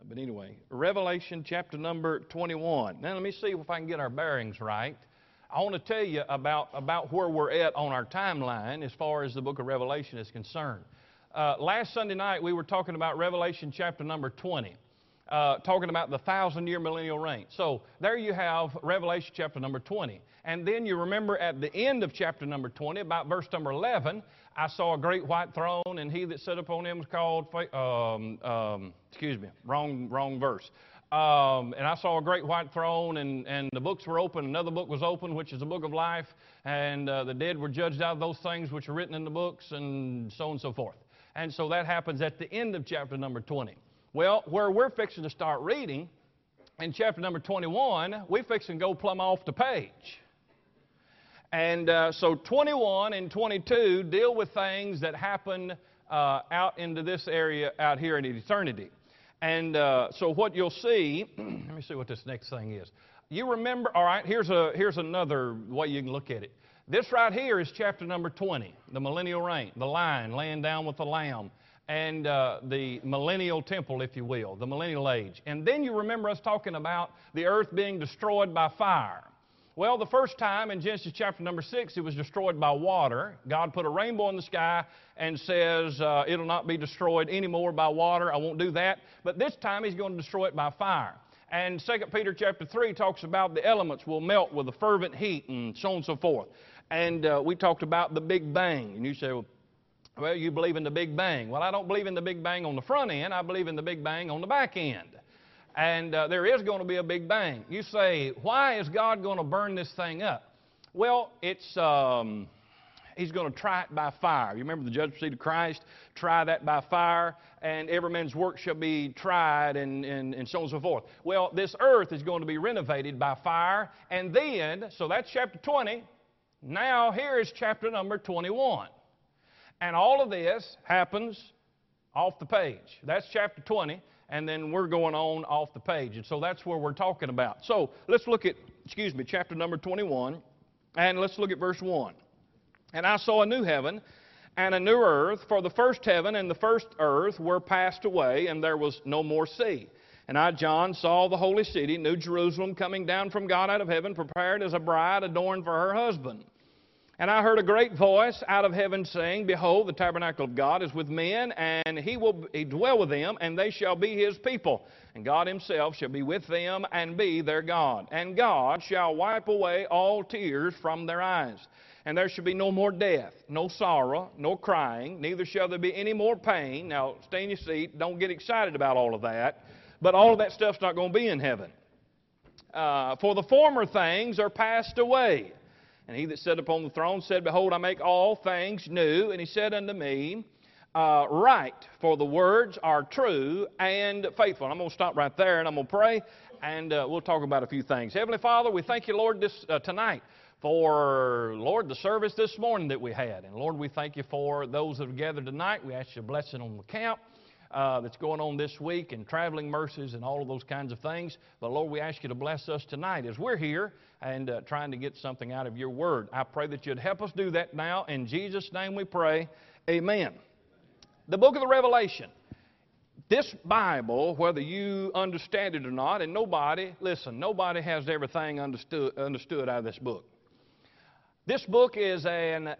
But anyway, Revelation chapter number 21. Now let me see if I can get our bearings right. I want to tell you about where we're at on our timeline as far as the book of Revelation is concerned. Last Sunday night we were talking about Revelation chapter number 20. Talking about the 1,000-year millennial reign. So there you have Revelation chapter number 20. And then you remember at the end of chapter number 20, about verse number 11, I saw a great white throne, and he that sat upon him was called, wrong verse. And I saw a great white throne, and the books were open. Another book was open, which is the book of life. And the dead were judged out of those things which are written in the books, and so on and so forth. And so that happens at the end of chapter number 20. Well, where we're fixing to start reading, in chapter number 21, we're fixing to go plumb off the page. And so 21 and 22 deal with things that happen out into this area out here in eternity. And so what you'll see, let me see what this next thing is. You remember, all right, here's another way you can look at it. This right here is chapter number 20, the millennial reign, the lion laying down with the lamb. And the millennial temple, if you will, the millennial age. And then you remember us talking about the earth being destroyed by fire. Well, the first time in Genesis chapter number 6, it was destroyed by water. God put a rainbow in the sky and says, it'll not be destroyed anymore by water. I won't do that. But this time He's going to destroy it by fire. And 2 Peter chapter 3 talks about the elements will melt with a fervent heat and so on and so forth. And we talked about the Big Bang. And you say, well, you believe in the Big Bang. Well, I don't believe in the Big Bang on the front end. I believe in the Big Bang on the back end. And there is going to be a Big Bang. You say, why is God going to burn this thing up? Well, it's He's going to try it by fire. You remember the judgment seat of Christ? Try that by fire, and every man's work shall be tried, and so on and so forth. Well, this earth is going to be renovated by fire, and then, so that's chapter 20. Now, here is chapter number 21. And all of this happens off the page. That's chapter 20, and then we're going on off the page. And so that's where we're talking about. So let's look at, chapter number 21, and let's look at verse 1. And I saw a new heaven and a new earth, for the first heaven and the first earth were passed away, and there was no more sea. And I, John, saw the holy city, New Jerusalem, coming down from God out of heaven, prepared as a bride adorned for her husband. And I heard a great voice out of heaven saying, Behold, the tabernacle of God is with men, and He will dwell with them, and they shall be His people. And God Himself shall be with them and be their God. And God shall wipe away all tears from their eyes. And there shall be no more death, no sorrow, no crying, neither shall there be any more pain. Now, stay in your seat. Don't get excited about all of that. But all of that stuff's not going to be in heaven. For the former things are passed away. And He that sat upon the throne said, Behold, I make all things new. And He said unto me, Write, for the words are true and faithful. And I'm going to stop right there, and I'm going to pray, and we'll talk about a few things. Heavenly Father, we thank You, Lord, tonight for, Lord, the service this morning that we had. And, Lord, we thank You for those that have gathered tonight. We ask Your blessing on the camp that's going on this week, and traveling mercies and all of those kinds of things. But, Lord, we ask You to bless us tonight as we're here and trying to get something out of Your Word. I pray that You'd help us do that now. In Jesus' name we pray. Amen. The book of the Revelation. This Bible, whether you understand it or not, and nobody has everything understood out of this book. This book is a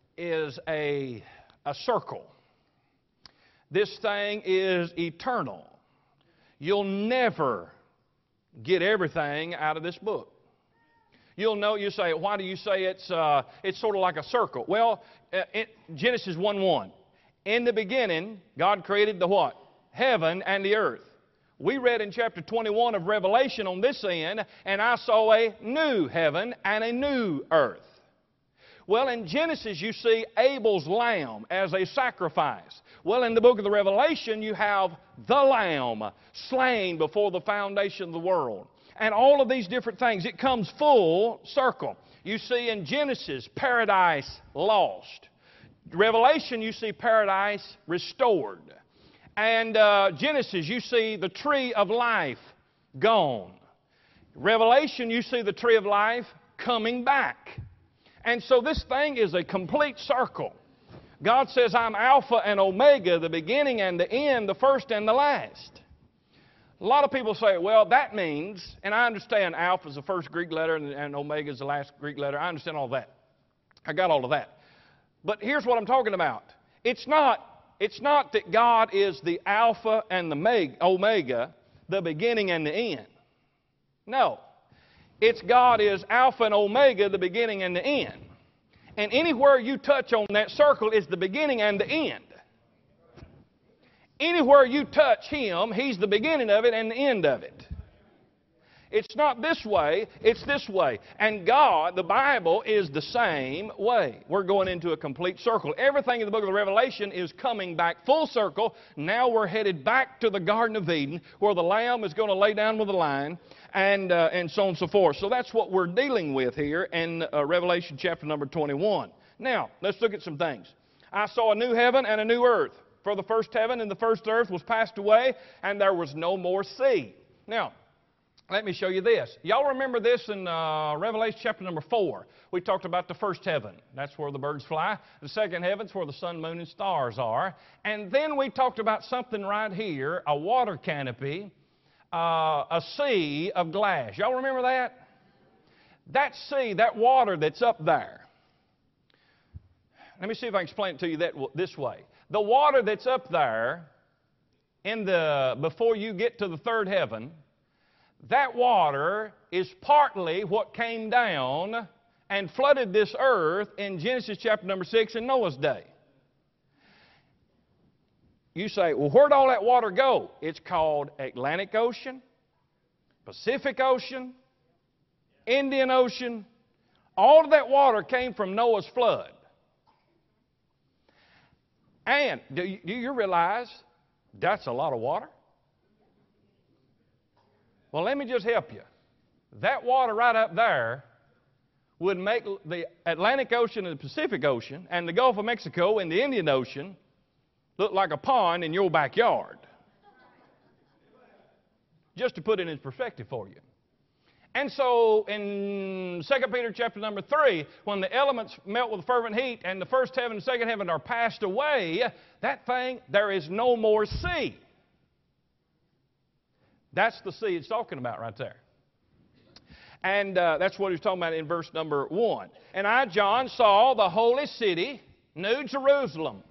circle. This thing is eternal. You'll never get everything out of this book. You say, why do you say it's sort of like a circle? Well, Genesis 1:1. In the beginning, God created the what? Heaven and the earth. We read in chapter 21 of Revelation on this end, and I saw a new heaven and a new earth. Well, in Genesis, you see Abel's lamb as a sacrifice. Well, in the book of the Revelation, you have the lamb slain before the foundation of the world. And all of these different things, it comes full circle. You see in Genesis, paradise lost. Revelation, you see paradise restored. And Genesis, you see the tree of life gone. Revelation, you see the tree of life coming back. And so this thing is a complete circle. God says, I'm Alpha and Omega, the beginning and the end, the first and the last. A lot of people say, well, that means, and I understand Alpha is the first Greek letter and Omega is the last Greek letter. I understand all that. I got all of that. But here's what I'm talking about. It's not that God is the Alpha and the Omega, the beginning and the end. No. It's God is Alpha and Omega, the beginning and the end. And anywhere you touch on that circle is the beginning and the end. Anywhere you touch Him, He's the beginning of it and the end of it. It's not this way, it's this way. And God, the Bible, is the same way. We're going into a complete circle. Everything in the book of the Revelation is coming back full circle. Now we're headed back to the Garden of Eden, where the Lamb is going to lay down with the lion, and so on and so forth. So that's what we're dealing with here in Revelation chapter number 21. Now, let's look at some things. I saw a new heaven and a new earth. For the first heaven and the first earth was passed away, and there was no more sea. Now, let me show you this. Y'all remember this in Revelation chapter number 4. We talked about the first heaven. That's where the birds fly. The second heaven's where the sun, moon, and stars are. And then we talked about something right here, a water canopy, a sea of glass. Y'all remember that? That sea, that water that's up there. Let me see if I can explain it to you this way. The water that's up there before you get to the third heaven, that water is partly what came down and flooded this earth in Genesis chapter number 6 in Noah's day. You say, well, where'd all that water go? It's called Atlantic Ocean, Pacific Ocean, Indian Ocean. All of that water came from Noah's flood. And do you realize that's a lot of water? Well, let me just help you. That water right up there would make the Atlantic Ocean and the Pacific Ocean and the Gulf of Mexico and the Indian Ocean look like a pond in your backyard. Just to put it in perspective for you. And so in 2 Peter chapter number 3, when the elements melt with fervent heat and the first heaven and second heaven are passed away, that thing, there is no more sea. That's the sea it's talking about right there. And that's what he's talking about in verse number 1. And I, John, saw the holy city, New Jerusalem,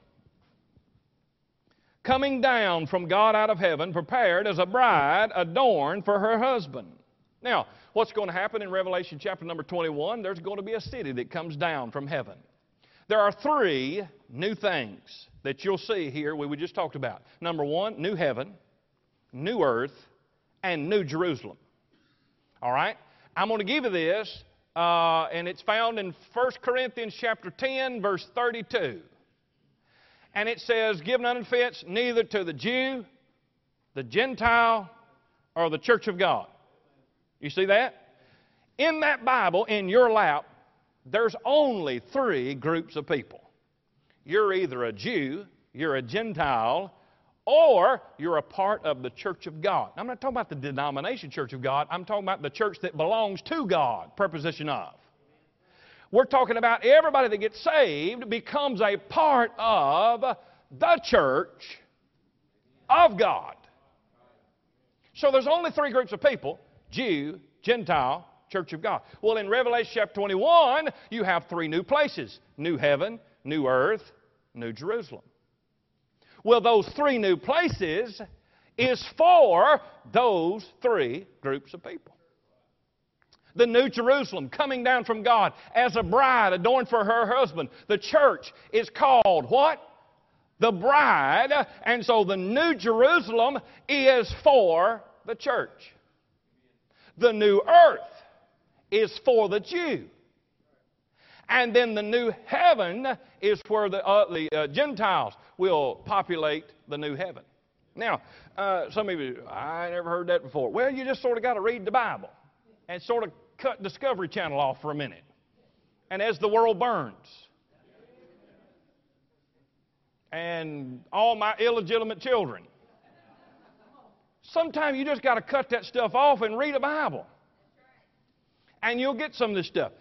coming down from God out of heaven, prepared as a bride adorned for her husband. Now, what's going to happen in Revelation chapter number 21? There's going to be a city that comes down from heaven. There are 3 new things that you'll see here we just talked about. Number 1, new heaven, new earth, and New Jerusalem. All right? I'm going to give you this, and it's found in 1 Corinthians chapter 10, verse 32. And it says, give none offense neither to the Jew, the Gentile, or the church of God. You see that? In that Bible, in your lap, there's only 3 groups of people. You're either a Jew, you're a Gentile, or you're a part of the church of God. I'm not talking about the denomination church of God. I'm talking about the church that belongs to God, preposition of. We're talking about everybody that gets saved becomes a part of the church of God. So there's only 3 groups of people: Jew, Gentile, church of God. Well, in Revelation chapter 21, you have 3 new places: new heaven, new earth, New Jerusalem. Well, those 3 new places is for those 3 groups of people. The New Jerusalem coming down from God as a bride adorned for her husband. The church is called what? The bride. And so the New Jerusalem is for the church. The new earth is for the Jew. And then the new heaven is where the Gentiles will populate the new heaven. Now, some of you, I never heard that before. Well, you just sort of got to read the Bible and sort of cut Discovery Channel off for a minute. And as the world burns, and all my illegitimate children. Sometimes you just got to cut that stuff off and read a Bible. And you'll get some of this stuff.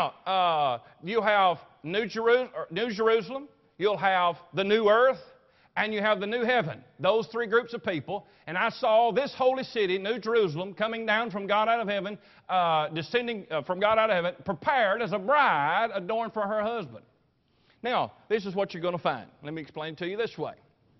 Now, you'll have New Jerusalem, you'll have the new earth, and you have the new heaven. Those three groups of people. And I saw this holy city, New Jerusalem, coming down from God out of heaven, descending from God out of heaven, prepared as a bride adorned for her husband. Now, this is what you're going to find. Let me explain it to you this way.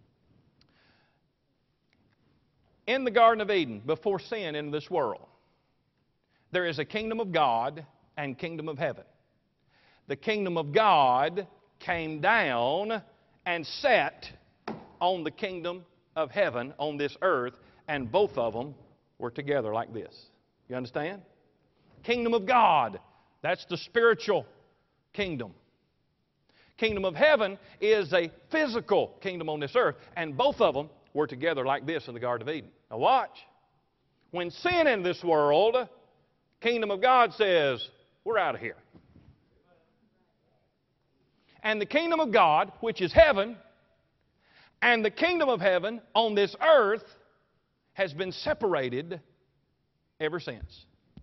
In the Garden of Eden, before sin entered this world, there is a kingdom of God and kingdom of heaven. The kingdom of God came down and sat on the kingdom of heaven on this earth, and both of them were together like this. You understand? Kingdom of God, that's the spiritual kingdom. Kingdom of heaven is a physical kingdom on this earth, and both of them were together like this in the Garden of Eden. Now watch. When sin in this world, kingdom of God says, we're out of here. And the kingdom of God, which is heaven, and the kingdom of heaven on this earth has been separated ever since.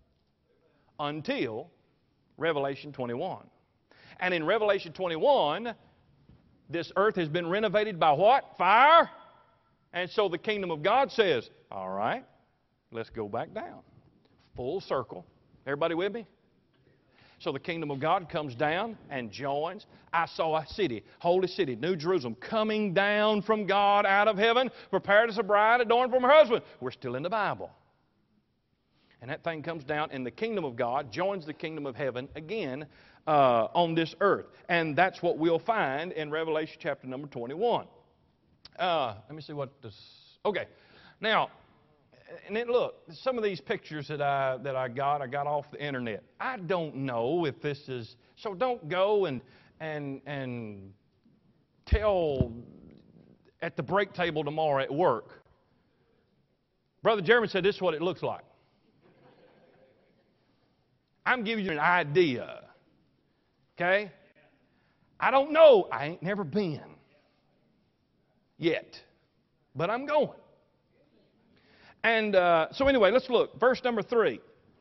Until Revelation 21. And in Revelation 21, this earth has been renovated by what? Fire. And so the kingdom of God says, all right, let's go back down. Full circle. Everybody with me? So the kingdom of God comes down and joins. I saw a city, holy city, New Jerusalem, coming down from God out of heaven, prepared as a bride adorned for her husband. We're still in the Bible. And that thing comes down, and the kingdom of God joins the kingdom of heaven again on this earth. And that's what we'll find in Revelation chapter number 21. Let me see what this... Okay. Now... And then look, some of these pictures that I got off the internet. I don't know if this is, so don't go and tell at the break table tomorrow at work. Brother Jeremy said this is what it looks like. I'm giving you an idea. Okay? I don't know. I ain't never been yet. But I'm going. And so anyway, let's look. Verse number 3.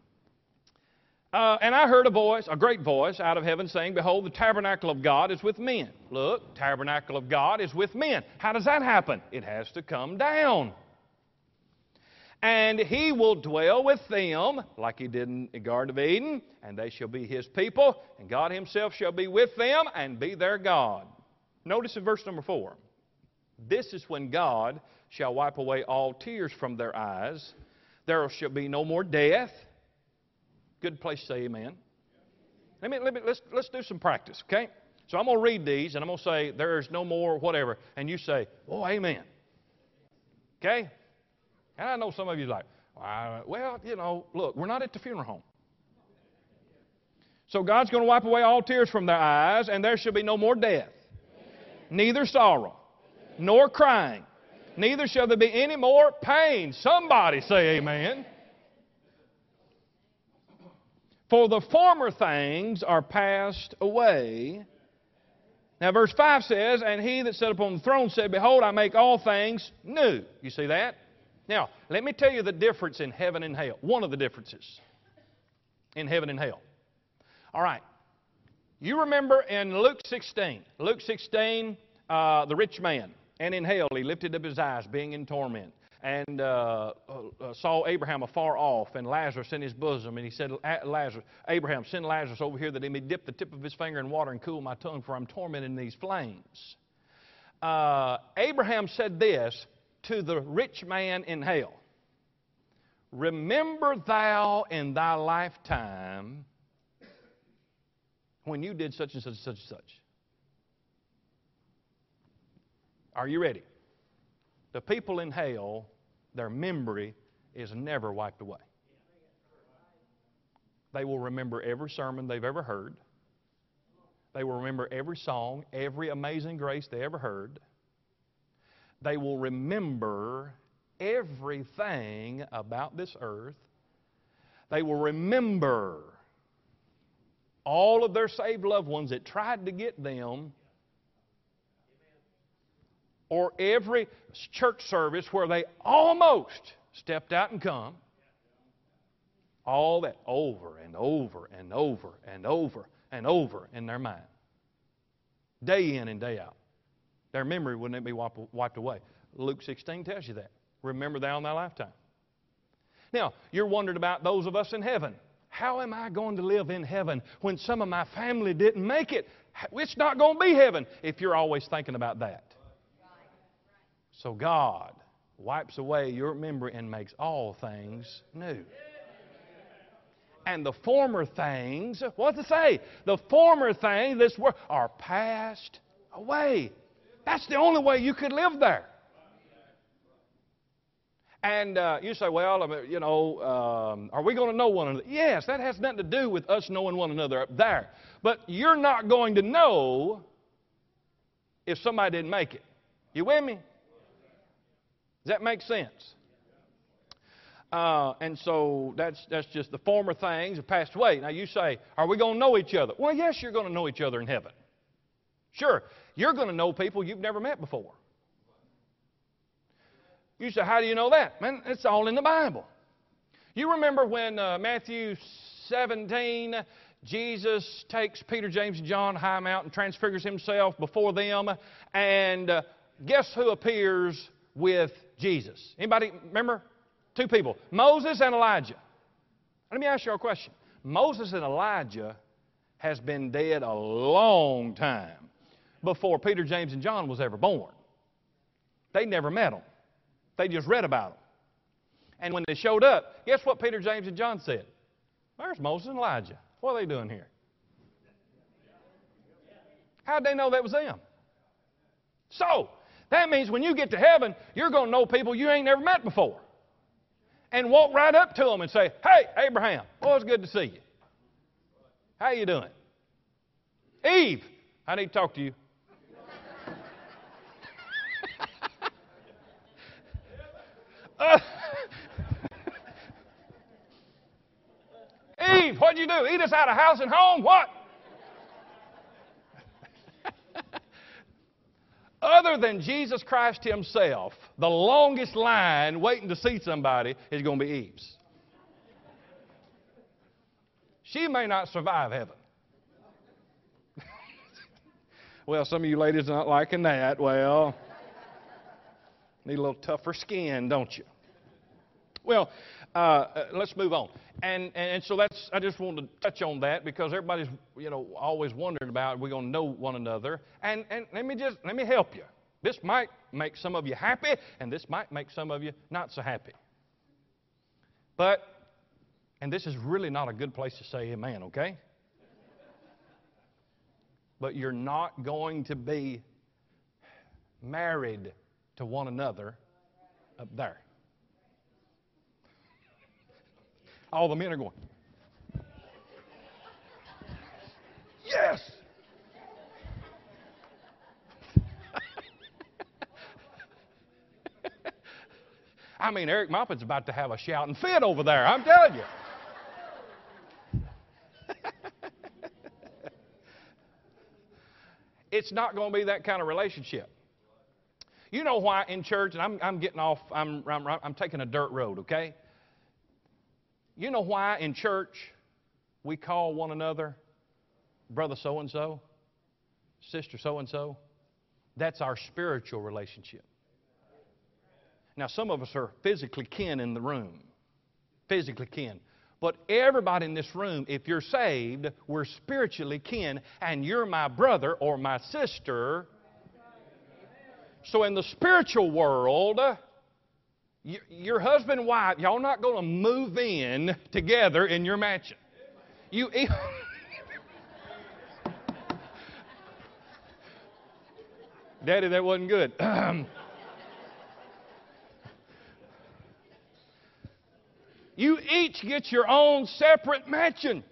And I heard a voice, a great voice out of heaven saying, behold, the tabernacle of God is with men. Look, tabernacle of God is with men. How does that happen? It has to come down. And he will dwell with them, like he did in the Garden of Eden, and they shall be his people, and God himself shall be with them and be their God. Notice in verse number 4. This is when God shall wipe away all tears from their eyes. There shall be no more death. Good place to say amen. Let's do some practice, okay? So I'm going to read these, and I'm going to say, there's no more whatever. And you say, oh, amen. Okay? And I know some of you are like, well, you know, look, we're not at the funeral home. So God's going to wipe away all tears from their eyes, and there shall be no more death, neither sorrow, nor crying. Neither shall there be any more pain. Somebody say amen. For the former things are passed away. Now verse 5 says, and he that sat upon the throne said, behold, I make all things new. You see that? Now, let me tell you the difference in heaven and hell. One of the differences in heaven and hell. All right. You remember in Luke 16. Luke 16, the rich man. And in hell he lifted up his eyes, being in torment, and saw Abraham afar off, and Lazarus in his bosom. And he said, Abraham, send Lazarus over here that he may dip the tip of his finger in water and cool my tongue, for I'm tormented in these flames. Abraham said this to the rich man in hell. Remember thou in thy lifetime when you did such and such and such and such. Are you ready? The people in hell, their memory is never wiped away. They will remember every sermon they've ever heard. They will remember every song, every amazing grace they ever heard. They will remember everything about this earth. They will remember all of their saved loved ones that tried to get them, or every church service where they almost stepped out and come. All that over and over and over and over and over in their mind. Day in and day out. their memory wouldn't be wiped away. Luke 16 tells you that. Remember thou in thy lifetime. Now, you're wondering about those of us in heaven. How am I going to live in heaven when some of my family didn't make it? It's not going to be heaven if you're always thinking about that. So God wipes away your memory and makes all things new. And the former things, what does it say? The former things this world are passed away. That's the only way you could live there. And you say, well, are we going to know one another? Yes, that has nothing to do with us knowing one another up there. But you're not going to know if somebody didn't make it. You with me? Does that make sense? And so that's just the former things have passed away. Now you say, are we going to know each other? Well, yes, you're going to know each other in heaven. Sure, you're going to know people you've never met before. You say, how do you know that? Man, it's all in the Bible. You remember when Matthew 17, Jesus takes Peter, James, and John high mountain, transfigures himself before them, and guess who appears with Jesus? Anybody remember? Two people, Moses and Elijah. Let me ask you a question. Moses and Elijah has been dead a long time before Peter, James, and John was ever born. They never met them. They just read about them. And when they showed up, guess what Peter, James, and John said? There's Moses and Elijah. What are they doing here? How'd they know that was them? So, that means when you get to heaven, you're going to know people you ain't never met before. And walk right up to them and say, hey, Abraham, boy, it's good to see you. How you doing? Eve, I need to talk to you. Eve, what'd you do? Eat us out of house and home? What? Other than Jesus Christ himself, the longest line waiting to see somebody is going to be Eve's. She may not survive heaven. Well, some of you ladies are not liking that. Well, need a little tougher skin, don't you? Well, let's move on. And so I just wanted to touch on that because everybody's, always wondering about, we're going to know one another. And let me help you. This might make some of you happy, and this might make some of you not so happy. And this is really not a good place to say amen, okay? But you're not going to be married to one another up there. All the men are going, yes! I mean, Eric Moffitt's about to have a shouting fit over there, I'm telling you. It's not going to be that kind of relationship. You know why in church, and I'm getting off, I'm taking a dirt road, okay? You know why in church we call one another brother so-and-so, sister so-and-so? That's our spiritual relationship. Now, some of us are physically kin in the room. Physically kin. But everybody in this room, if you're saved, we're spiritually kin, and you're my brother or my sister. So in the spiritual world, your husband and wife, y'all not going to move in together in your mansion. Daddy, that wasn't good. You each get your own separate mansion.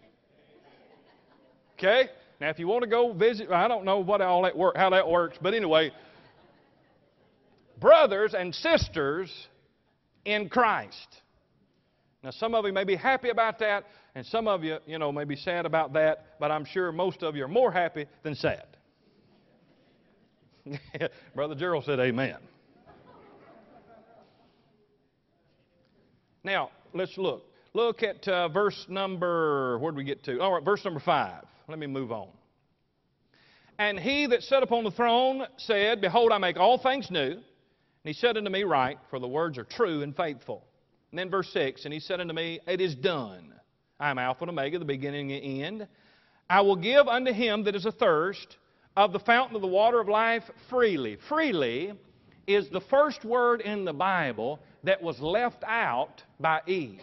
Okay? Now, if you want to go visit, I don't know how that works, but anyway, brothers and sisters in Christ. Now, some of you may be happy about that, and some of you, may be sad about that, but I'm sure most of you are more happy than sad. Brother Gerald said amen. Now, let's look. Look at verse number, where did we get to? All right, verse number 5. Let me move on. And he that sat upon the throne said, Behold, I make all things new. And he said unto me, Write, for the words are true and faithful. And then verse 6, And he said unto me, It is done. I am Alpha and Omega, the beginning and the end. I will give unto him that is athirst of the fountain of the water of life freely. Freely is the first word in the Bible that was left out by Eve.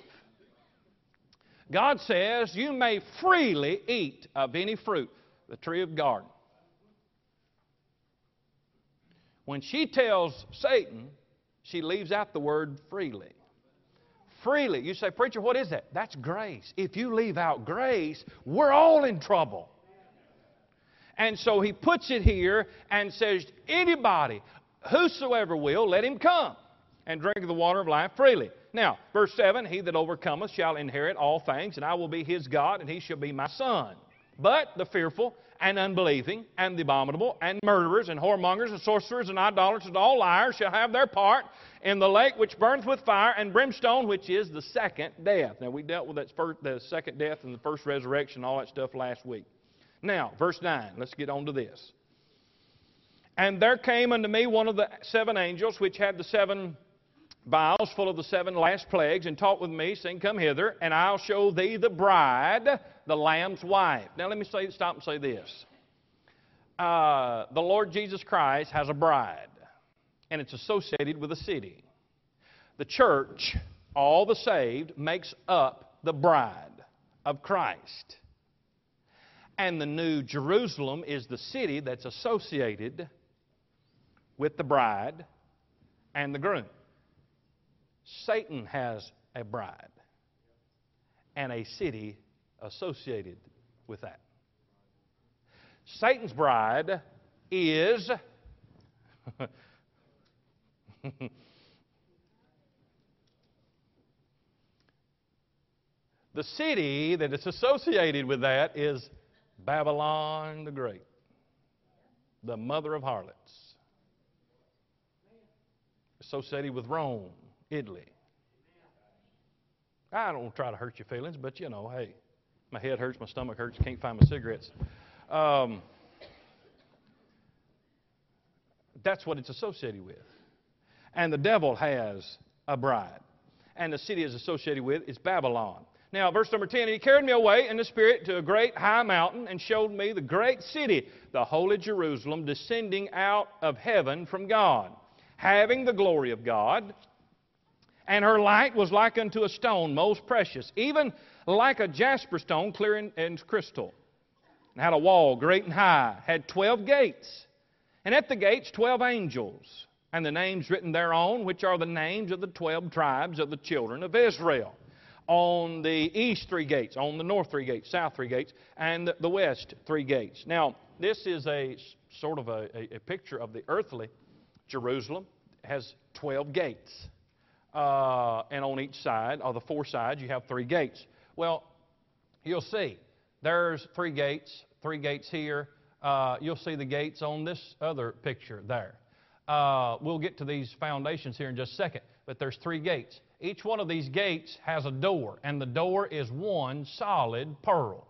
God says, You may freely eat of any fruit, the tree of garden. When she tells Satan, she leaves out the word freely. Freely. You say, Preacher, what is that? That's grace. If you leave out grace, we're all in trouble. And so he puts it here and says, Anybody, whosoever will, let him come and drink of the water of life freely. Now, verse 7, He that overcometh shall inherit all things, and I will be his God, and he shall be my son. But the fearful and unbelieving and the abominable and murderers and whoremongers and sorcerers and idolaters and all liars shall have their part in the lake which burneth with fire and brimstone, which is the second death. Now, we dealt with the second death and the first resurrection and all that stuff last week. Now, verse 9, let's get on to this. And there came unto me one of the 7 angels which had the 7 vials full of the 7 last plagues, and talked with me, saying, Come hither, and I'll show thee the bride, the Lamb's wife. Now let me stop and say this. The Lord Jesus Christ has a bride, and it's associated with a city. The church, all the saved, makes up the bride of Christ. And the New Jerusalem is the city that's associated with the bride and the groom. Satan has a bride and a city associated with that. Satan's bride is the city that is associated with that is Babylon the Great, the mother of harlots, associated with Rome, Italy. I don't try to hurt your feelings, but hey, my head hurts, my stomach hurts, can't find my cigarettes. That's what it's associated with. And the devil has a bride. And the city is associated with is Babylon. Now, verse number 10, He carried me away in the Spirit to a great high mountain and showed me the great city, the holy Jerusalem, descending out of heaven from God, having the glory of God. And her light was like unto a stone most precious, even like a jasper stone, clear and crystal. And had a wall great and high, had 12 gates. And at the gates 12 angels, and the names written thereon, which are the names of the 12 tribes of the children of Israel. On the east 3 gates, on the north 3 gates, south 3 gates, and the west 3 gates. Now, this is a sort of a picture of the earthly Jerusalem. It has 12 gates. And on each side, or the 4 sides, you have 3 gates. Well, you'll see, there's 3 gates here. You'll see the gates on this other picture there. We'll get to these foundations here in just a second, but there's 3 gates. Each one of these gates has a door, and the door is one solid pearl.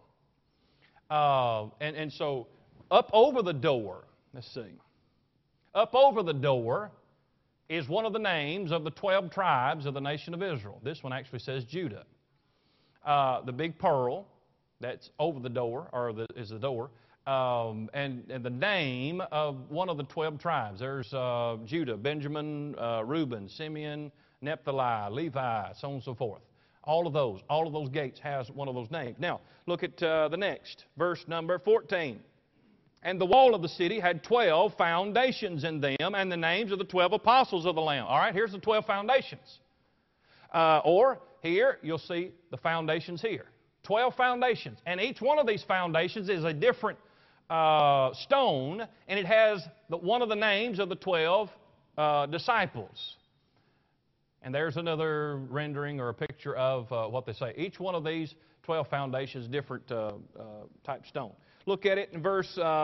And so up over the door, let's see, up over the door is one of the names of the 12 tribes of the nation of Israel. This one actually says Judah. The big pearl that's over the door, is the door, and the name of one of the 12 tribes. There's Judah, Benjamin, Reuben, Simeon, Naphtali, Levi, so on and so forth. All of those gates has one of those names. Now, look at the next, verse number 14. And the wall of the city had 12 foundations in them, and the names of the 12 apostles of the Lamb. All right, here's the 12 foundations. Or here, you'll see the foundations here. 12 foundations. And each one of these foundations is a different stone, and it has one of the names of the 12 disciples. And there's another rendering or a picture of what they say. Each one of these 12 foundations, different type stone. Look at it in verse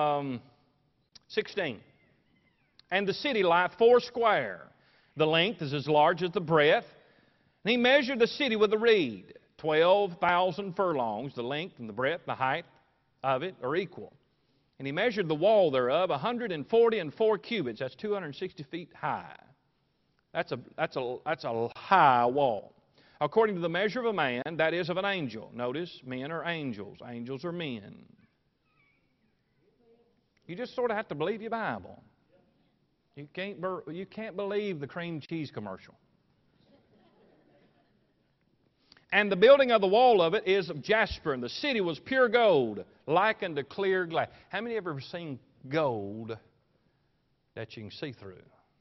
16. And the city lieth foursquare. The length is as large as the breadth. And he measured the city with a reed. 12,000 furlongs. The length and the breadth, the height of it are equal. And he measured the wall thereof 144 cubits. That's 260 feet high. That's a high wall. According to the measure of a man, that is of an angel. Notice, men are angels. Angels are men. You just sort of have to believe your Bible. You can't believe the cream cheese commercial. And the building of the wall of it is of jasper, and the city was pure gold, like unto clear glass. How many have ever seen gold that you can see through?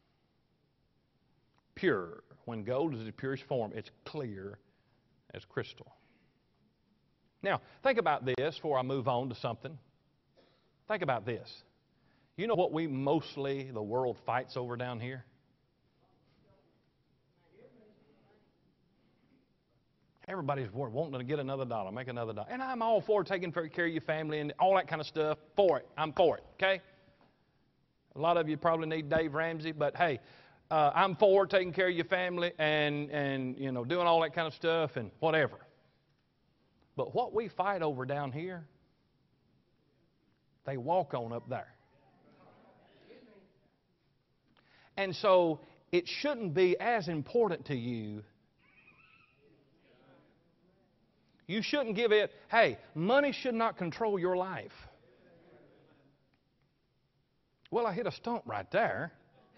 Pure. When gold is in its purest form, it's clear as crystal. Now, think about this before I move on to something. Think about this. You know what the world fights over down here? Everybody's wanting to get another dollar, make another dollar. And I'm all for taking care of your family and all that kind of stuff. For it. I'm for it, okay? A lot of you probably need Dave Ramsey, but hey, I'm for taking care of your family and you know, doing all that kind of stuff and whatever. But what we fight over down here, they walk on up there. And so it shouldn't be as important to you. You shouldn't give it, hey, money should not control your life. Well, I hit a stump right there.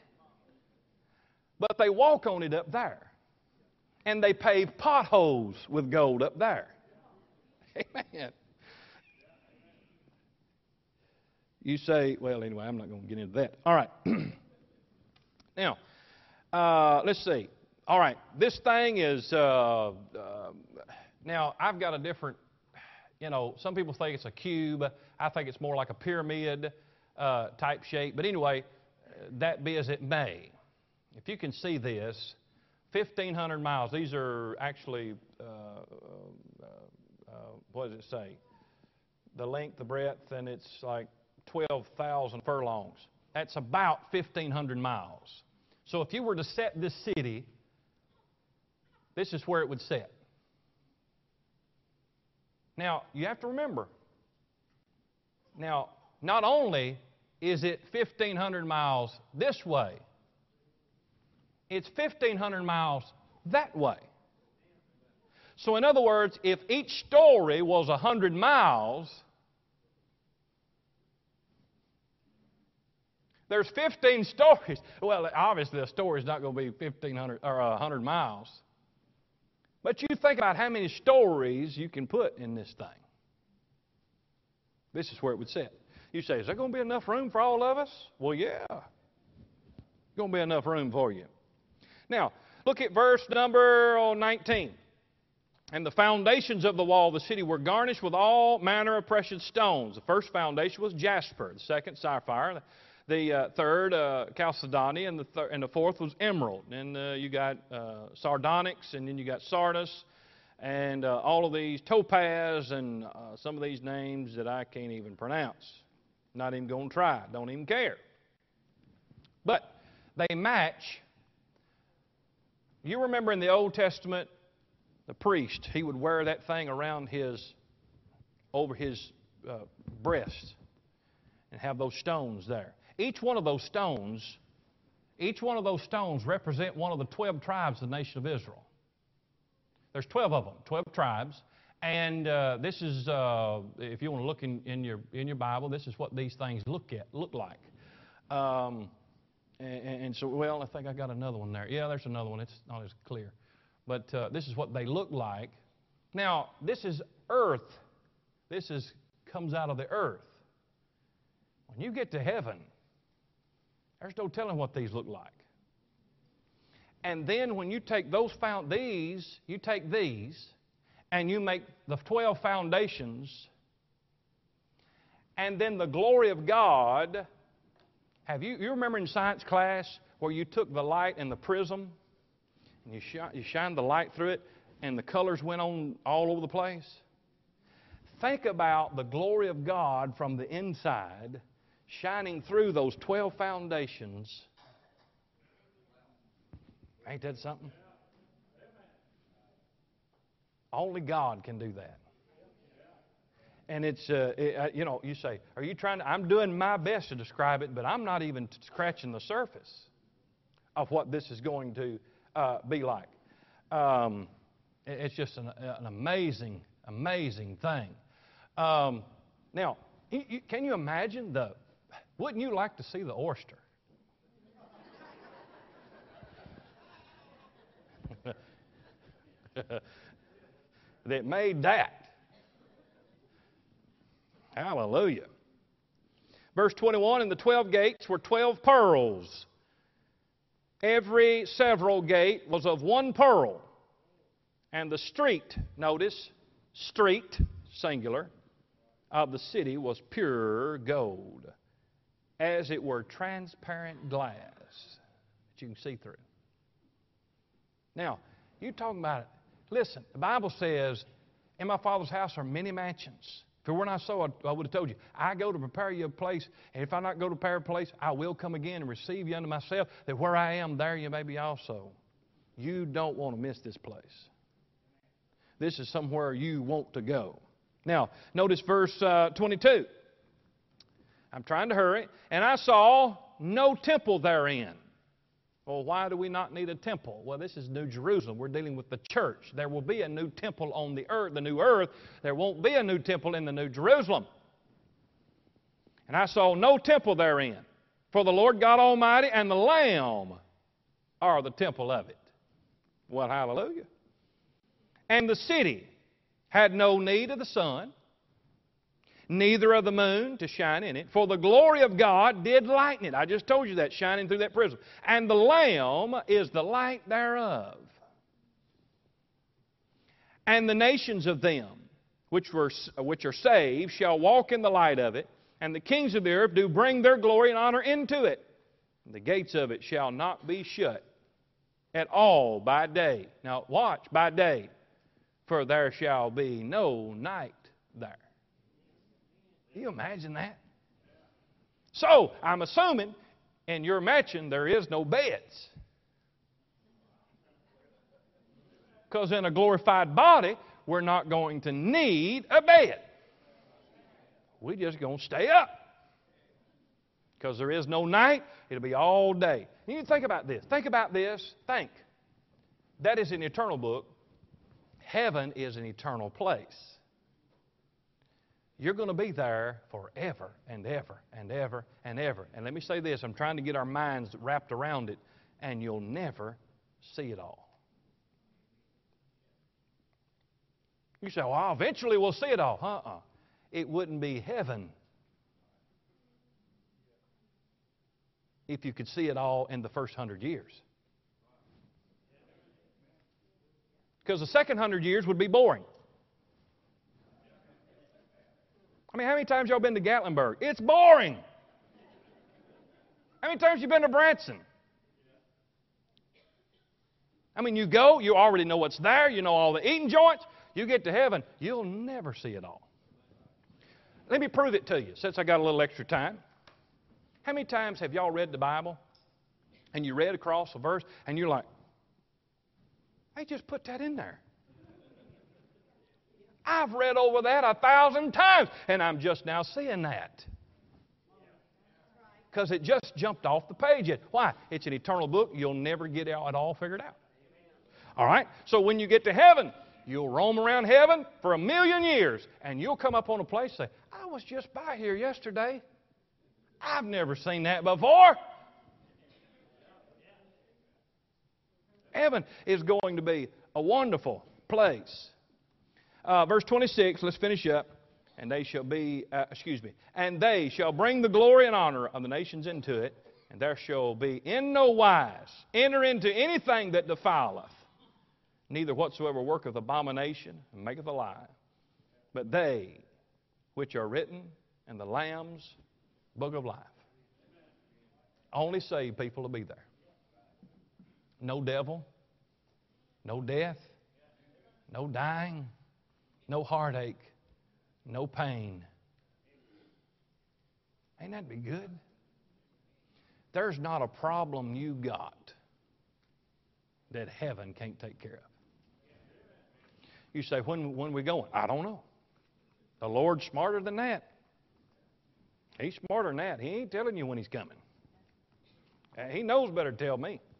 But they walk on it up there. And they pave potholes with gold up there. Amen. You say, well, anyway, I'm not going to get into that. All right. Now, let's see. All right. This thing is, now, I've got a different, you know, some people think it's a cube. I think it's more like a pyramid type shape. But anyway, that be as it may. If you can see this, 1,500 miles. These are actually, what does it say? The length, the breadth, and it's like 12,000 furlongs. That's about 1,500 miles. So if you were to set this city, this is where it would set. Now, you have to remember, now, not only is it 1,500 miles this way, it's 1,500 miles that way. So in other words, if each story was 100 miles, there's 15 stories. Well, obviously a story is not going to be 1,500 or 100 miles. But you think about how many stories you can put in this thing. This is where it would sit. You say, is there going to be enough room for all of us? Well, yeah. Going to be enough room for you. Now, look at verse number 19. And the foundations of the wall of the city were garnished with all manner of precious stones. The first foundation was jasper, the second sapphire, the third chalcedony, and the fourth was emerald. And you got sardonyx, and then you got sardis, and all of these topaz, and some of these names that I can't even pronounce. Not even going to try. Don't even care. But they match. You remember in the Old Testament, the priest, he would wear that thing around over his breast and have those stones there. Each one of those stones represent one of the 12 tribes of the nation of Israel. There's 12 of them, 12 tribes. And this is, if you want to look in your Bible, this is what these things look like. And so, well, I think I got another one there. Yeah, there's another one. It's not as clear. But this is what they look like. Now, this is earth. Comes out of the earth. When you get to heaven, there's no telling what these look like. And then when you take these, and you make the 12 foundations, and then the glory of God. You remember in science class where you took the light and the prism, and you shined the light through it, and the colors went on all over the place? Think about the glory of God from the inside shining through those 12 foundations. Ain't that something? Only God can do that. And it's, you say, are you trying to, I'm doing my best to describe it, but I'm not even scratching the surface of what this is going to be like. It's just an amazing, amazing thing. Now, can you imagine wouldn't you like to see the oyster? That made that. Hallelujah. Verse 21, and the 12 gates were 12 pearls. Every several gate was of one pearl. And the street, notice, street, singular, of the city was pure gold, as it were transparent glass that you can see through. Now, you talking about it. Listen, the Bible says, in my Father's house are many mansions. If it were not so, I would have told you. I go to prepare you a place, and if I not go to prepare a place, I will come again and receive you unto myself, that where I am, there you may be also. You don't want to miss this place. This is somewhere you want to go. Now, notice verse 22. I'm trying to hurry. And I saw no temple therein. Well, why do we not need a temple? Well, this is New Jerusalem. We're dealing with the church. There will be a new temple on the earth, the new earth. There won't be a new temple in the New Jerusalem. And I saw no temple therein. For the Lord God Almighty and the Lamb are the temple of it. Well, hallelujah. And the city had no need of the sun, neither of the moon to shine in it, for the glory of God did lighten it. I just told you that, shining through that prism. And the Lamb is the light thereof. And the nations of them which are saved shall walk in the light of it, and the kings of the earth do bring their glory and honor into it. And the gates of it shall not be shut at all by day. Now watch, by day, for there shall be no night there. Can you imagine that? So, I'm assuming in your mansion there is no beds. Because in a glorified body, we're not going to need a bed. We're just going to stay up. Because there is no night, it'll be all day. And you think about this. Think about this. Think. That is an eternal book. Heaven is an eternal place. You're going to be there forever and ever and ever and ever. And let me say this, I'm trying to get our minds wrapped around it, and you'll never see it all. You say, well, eventually we'll see it all. It wouldn't be heaven if you could see it all in the first 100 years. Because the second 100 years would be boring. I mean, how many times y'all been to Gatlinburg? It's boring. How many times you been to Branson? I mean, you go, you already know what's there, you know all the eating joints. You get to heaven, you'll never see it all. Let me prove it to you, since I got a little extra time. How many times have y'all read the Bible, and you read across a verse, and you're like, they just put that in there. I've read over that 1,000 times, and I'm just now seeing that. Because it just jumped off the page. Why? It's an eternal book. You'll never get it all figured out. All right? So when you get to heaven, you'll roam around heaven for 1,000,000 years, and you'll come up on a place and say, I was just by here yesterday. I've never seen that before. Heaven is going to be a wonderful place. Verse 26, let's finish up. And they shall be, and they shall bring the glory and honor of the nations into it, and there shall be in no wise enter into anything that defileth, neither whatsoever worketh abomination and maketh a lie, but they which are written in the Lamb's book of life. Only saved people will be there. No devil, no death, no dying, no heartache, no pain. Ain't that be good? There's not a problem you got that heaven can't take care of. You say, when we going? I don't know. The Lord's smarter than that. He's smarter than that. He ain't telling you when He's coming. He knows better to tell me.